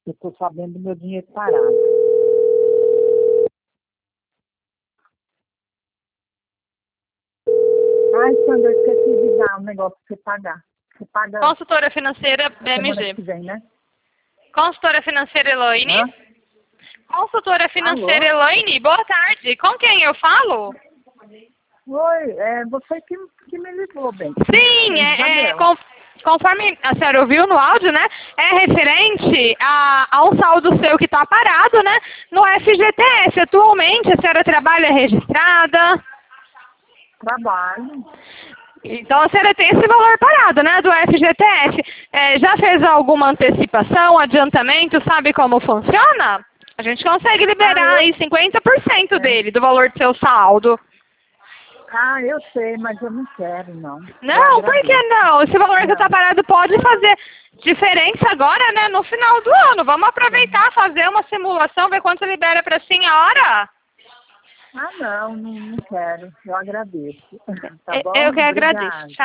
Eu estou sabendo do meu dinheiro parado. Ai, Sandra, eu esqueci de dar um negócio para você pagar. Você paga Consultora financeira semana BMG. que vem, né? Consultora financeira Elaine. Hã? Consultora financeira Alô? Elaine, boa tarde. Com quem eu falo? Oi, é você que me ligou, bem. Sim, Isabel. conforme a senhora ouviu no áudio, né? É referente a um saldo seu que está parado, né? No FGTS. Atualmente a senhora trabalha registrada. Trabalho. Então a senhora tem esse valor parado, né? Do FGTS. Já fez alguma antecipação, adiantamento? Sabe como funciona? A gente consegue liberar aí 50% dele, do valor do seu saldo. Eu sei, mas eu não quero, não. Não, por que não? Esse valor que está parado pode fazer diferença agora, né? No final do ano. Vamos aproveitar, fazer uma simulação, ver quanto libera para a senhora. Não quero. Eu agradeço. Tá bom? Eu que Obrigada. agradeço. Tchau.